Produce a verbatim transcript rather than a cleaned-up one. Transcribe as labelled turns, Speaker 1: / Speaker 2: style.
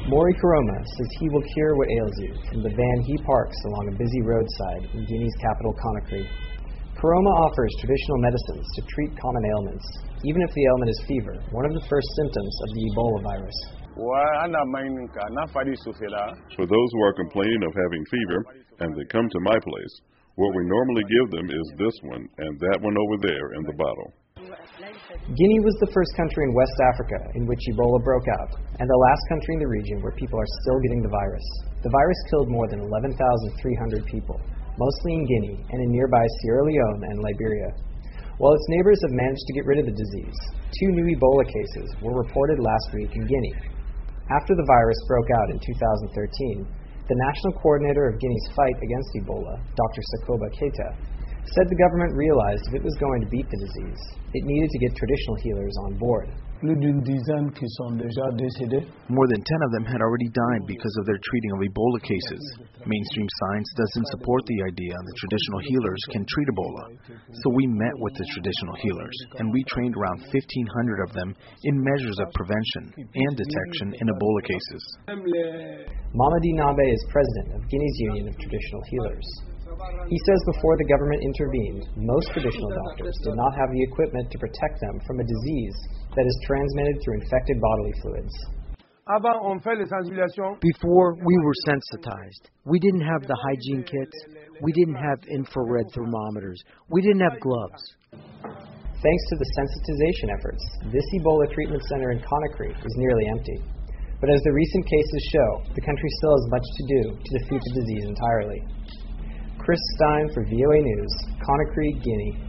Speaker 1: Maury Koroma says he will cure what ails you from the van he parks along a busy roadside in Guinea's capital, Conakry. Koroma offers traditional medicines to treat common ailments, even if the ailment is fever, one of the first symptoms of the Ebola virus.
Speaker 2: For those who are complaining of having fever and they come to my place, what we normally give them is this one and that one over there in the bottle.
Speaker 1: Guinea was the first country in West Africa in which Ebola broke out, and the last country in the region where people are still getting the virus. The virus killed more than eleven thousand three hundred people, mostly in Guinea and in nearby Sierra Leone and Liberia. While its neighbors have managed to get rid of the disease, two new Ebola cases were reported last week in Guinea. After the virus broke out in two thousand thirteen, the national coordinator of Guinea's fight against Ebola, Doctor Sakoba Keita, said the government realized if it was going to beat the disease, it needed to get traditional healers on board.
Speaker 3: More than ten of them had already died because of their treating of Ebola cases. Mainstream science doesn't support the idea that traditional healers can treat Ebola. So we met with the traditional healers, and we trained around fifteen hundred of them in measures of prevention and detection in Ebola cases.
Speaker 1: Mamadi Nabe is president of Guinea's Union of Traditional Healers. He says before the government intervened, most traditional doctors did not have the equipment to protect them from a disease that is transmitted through infected bodily fluids.
Speaker 4: Before, we were sensitized. We didn't have the hygiene kits. We didn't have infrared thermometers. We didn't have gloves.
Speaker 1: Thanks to the sensitization efforts, this Ebola treatment center in Conakry is nearly empty. But as the recent cases show, the country still has much to do to defeat the disease entirely. Chris Stein for V O A News, Conakry, Guinea.